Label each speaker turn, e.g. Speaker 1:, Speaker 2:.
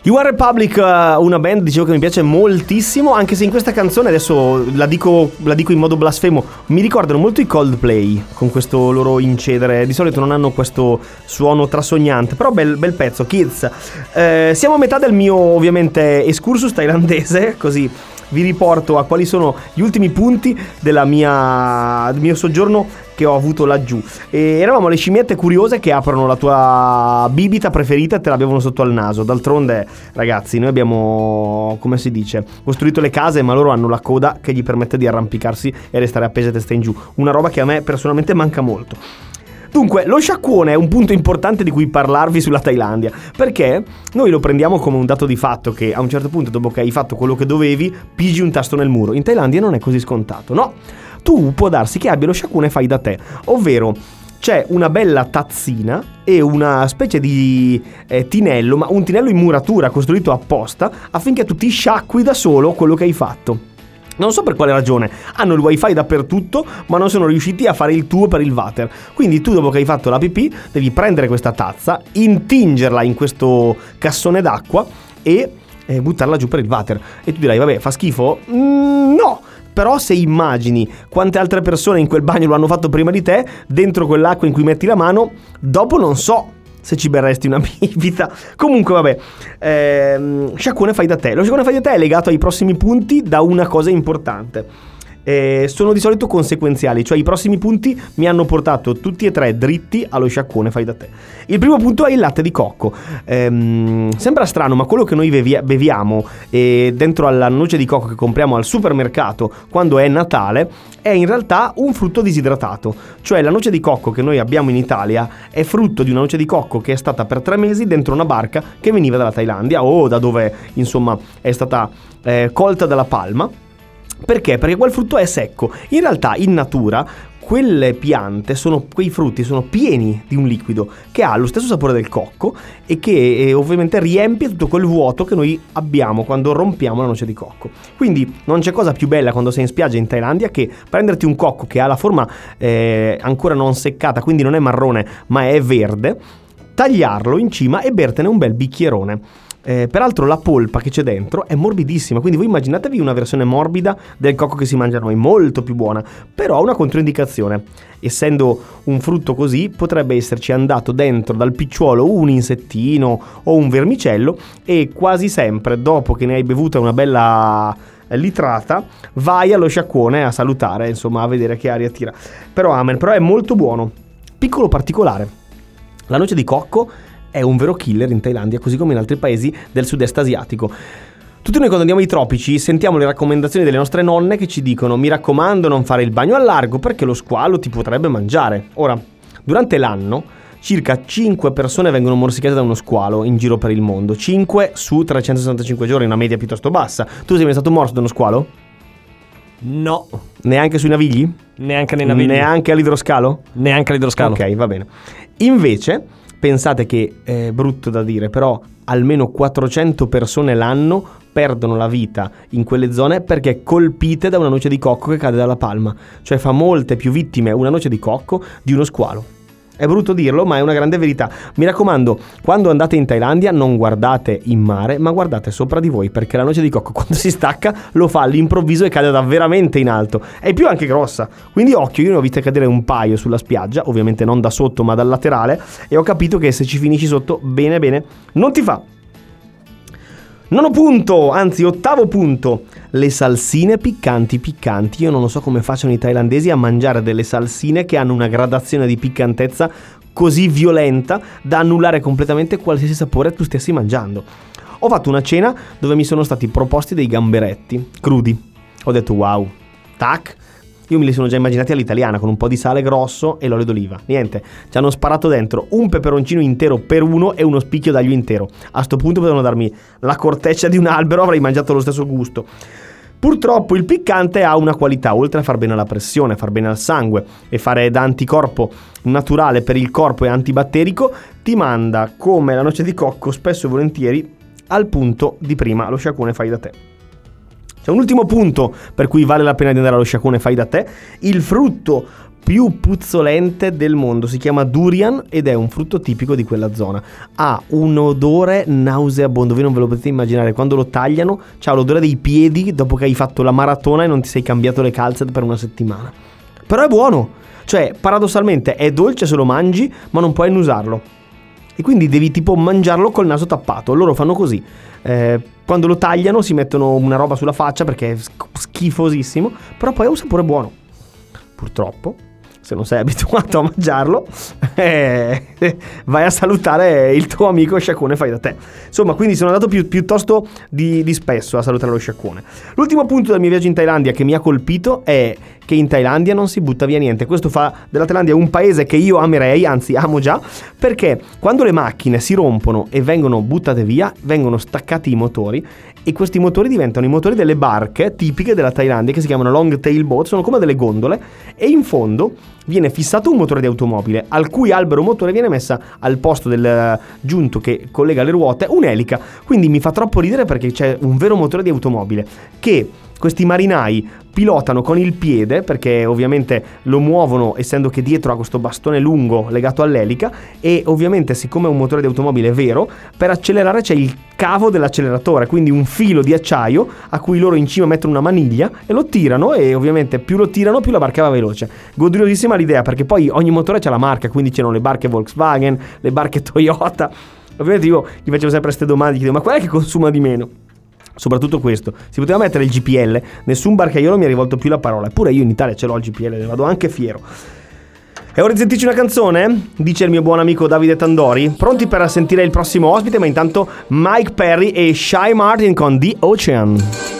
Speaker 1: One Republic, una band, dicevo, che mi piace moltissimo, anche se in questa canzone, adesso la dico in modo blasfemo, mi ricordano molto i Coldplay, con questo loro incedere. Di solito non hanno questo suono trasognante, però bel pezzo, Kids. Siamo a metà del mio, ovviamente, excursus thailandese, così vi riporto a quali sono gli ultimi punti del mio soggiorno che ho avuto laggiù. E eravamo le scimmiette curiose che aprono la tua bibita preferita e te l'avevano sotto al naso. D'altronde, ragazzi, noi abbiamo, come si dice, costruito le case, ma loro hanno la coda che gli permette di arrampicarsi e restare appese testa in giù. Una roba che a me personalmente manca molto. Dunque, lo sciacquone è un punto importante di cui parlarvi sulla Thailandia, perché noi lo prendiamo come un dato di fatto che a un certo punto, dopo che hai fatto quello che dovevi, pigi un tasto nel muro. In Thailandia non è così scontato, no? Tu può darsi che abbia lo sciacquone fai da te, ovvero c'è una bella tazzina e una specie di tinello, ma un tinello in muratura costruito apposta affinché tu ti sciacqui da solo quello che hai fatto. Non so per quale ragione, hanno il wifi dappertutto, ma non sono riusciti a fare il tuo per il water. Quindi tu, dopo che hai fatto la pipì, devi prendere questa tazza, intingerla in questo cassone d'acqua e buttarla giù per il water. E tu dirai, vabbè, fa schifo? No! Però se immagini quante altre persone in quel bagno lo hanno fatto prima di te, dentro quell'acqua in cui metti la mano, dopo non so se ci berresti una bibita. Comunque vabbè, sciacquone fai da te. Lo sciacquone fai da te è legato ai prossimi punti da una cosa importante. Sono di solito conseguenziali, cioè i prossimi punti mi hanno portato tutti e tre dritti allo sciacquone fai da te. Il primo punto è il latte di cocco. Sembra strano, ma quello che noi beviamo dentro alla noce di cocco che compriamo al supermercato quando è Natale è in realtà un frutto disidratato. Cioè la noce di cocco che noi abbiamo in Italia è frutto di una noce di cocco che è stata per 3 mesi dentro una barca che veniva dalla Thailandia o da dove insomma è stata colta dalla palma. Perché? Perché quel frutto è secco. In realtà in natura quelle piante quei frutti sono pieni di un liquido che ha lo stesso sapore del cocco e che ovviamente riempie tutto quel vuoto che noi abbiamo quando rompiamo la noce di cocco. Quindi non c'è cosa più bella quando sei in spiaggia in Thailandia che prenderti un cocco che ha la forma ancora non seccata, quindi non è marrone ma è verde, tagliarlo in cima e bertene un bel bicchierone. Peraltro la polpa che c'è dentro è morbidissima, quindi voi immaginatevi una versione morbida del cocco che si mangia noi, molto più buona, però ha una controindicazione. Essendo un frutto così, potrebbe esserci andato dentro dal picciuolo un insettino o un vermicello e quasi sempre, dopo che ne hai bevuta una bella litrata, vai allo sciacquone a salutare, insomma, a vedere che aria tira. Però è molto buono. Piccolo particolare: la noce di cocco è un vero killer in Thailandia, così come in altri paesi del sud-est asiatico. Tutti noi quando andiamo ai tropici sentiamo le raccomandazioni delle nostre nonne che ci dicono: mi raccomando, non fare il bagno al largo perché lo squalo ti potrebbe mangiare. Ora, durante l'anno circa 5 persone vengono morsicate da uno squalo in giro per il mondo. 5 su 365 giorni, una media piuttosto bassa. Tu sei mai stato morso da uno squalo?
Speaker 2: No.
Speaker 1: Neanche sui Navigli?
Speaker 2: Neanche nei Navigli.
Speaker 1: Neanche all'idroscalo?
Speaker 2: Neanche all'idroscalo.
Speaker 1: Ok, va bene. Invece pensate che è brutto da dire, però almeno 400 persone l'anno perdono la vita in quelle zone perché colpite da una noce di cocco che cade dalla palma. Cioè fa molte più vittime una noce di cocco di uno squalo. È brutto dirlo, ma è una grande verità. Mi raccomando, quando andate in Thailandia non guardate in mare, ma guardate sopra di voi, perché la noce di cocco quando si stacca lo fa all'improvviso e cade da veramente in alto. È più anche grossa, quindi occhio. Io ne ho viste cadere un paio sulla spiaggia, ovviamente non da sotto ma dal laterale, e ho capito che se ci finisci sotto, bene non ti fa. Ottavo punto, le salsine piccanti. Io non lo so come facciano i thailandesi a mangiare delle salsine che hanno una gradazione di piccantezza così violenta da annullare completamente qualsiasi sapore tu stessi mangiando. Ho fatto una cena dove mi sono stati proposti dei gamberetti crudi. Ho detto wow, tac. Io me li sono già immaginati all'italiana, con un po' di sale grosso e l'olio d'oliva. Niente, ci hanno sparato dentro un peperoncino intero per uno e uno spicchio d'aglio intero. A sto punto potevano darmi la corteccia di un albero, avrei mangiato lo stesso gusto. Purtroppo il piccante ha una qualità: oltre a far bene alla pressione, far bene al sangue e fare da anticorpo naturale per il corpo e antibatterico, ti manda, come la noce di cocco, spesso e volentieri al punto di prima, lo sciacquone fai da te. C'è un ultimo punto per cui vale la pena di andare allo sciacquone fai da te: il frutto più puzzolente del mondo. Si chiama durian ed è un frutto tipico di quella zona. Ha un odore nauseabondo, voi non ve lo potete immaginare. Quando lo tagliano c'ha l'odore dei piedi dopo che hai fatto la maratona e non ti sei cambiato le calze per una settimana. Però è buono, cioè paradossalmente è dolce se lo mangi, ma non puoi annusarlo. E quindi devi tipo mangiarlo col naso tappato. Loro fanno così. Quando lo tagliano si mettono una roba sulla faccia perché è schifosissimo, però poi ha un sapore buono. Purtroppo, se non sei abituato a mangiarlo, vai a salutare il tuo amico sciacquone fai da te. Insomma, quindi sono andato piuttosto di spesso a salutare lo sciacquone. L'ultimo punto del mio viaggio in Thailandia che mi ha colpito è che in Thailandia non si butta via niente. Questo fa della Thailandia un paese che io amerei, anzi amo già, perché quando le macchine si rompono e vengono buttate via, vengono staccati i motori e questi motori diventano i motori delle barche tipiche della Thailandia che si chiamano long tail boat, sono come delle gondole e in fondo viene fissato un motore di automobile al cui albero motore viene messa al posto del giunto che collega le ruote un'elica. Quindi mi fa troppo ridere perché c'è un vero motore di automobile che questi marinai pilotano con il piede, perché ovviamente lo muovono essendo che dietro ha questo bastone lungo legato all'elica e ovviamente siccome è un motore di automobile vero, per accelerare c'è il cavo dell'acceleratore, quindi un filo di acciaio a cui loro in cima mettono una maniglia e lo tirano e ovviamente più lo tirano più la barca va veloce. Goduriosissima l'idea perché poi ogni motore c'ha la marca, quindi c'erano le barche Volkswagen, le barche Toyota. Ovviamente io gli facevo sempre queste domande, gli chiedevo ma qual è che consuma di meno? Soprattutto questo, si poteva mettere il GPL, nessun barcaiolo mi ha rivolto più la parola, eppure io in Italia ce l'ho il GPL, ne vado anche fiero. È ora di sentirci una canzone? Dice il mio buon amico Davide Tandori. Pronti per sentire il prossimo ospite, ma intanto Mike Perry e Shy Martin con The Ocean.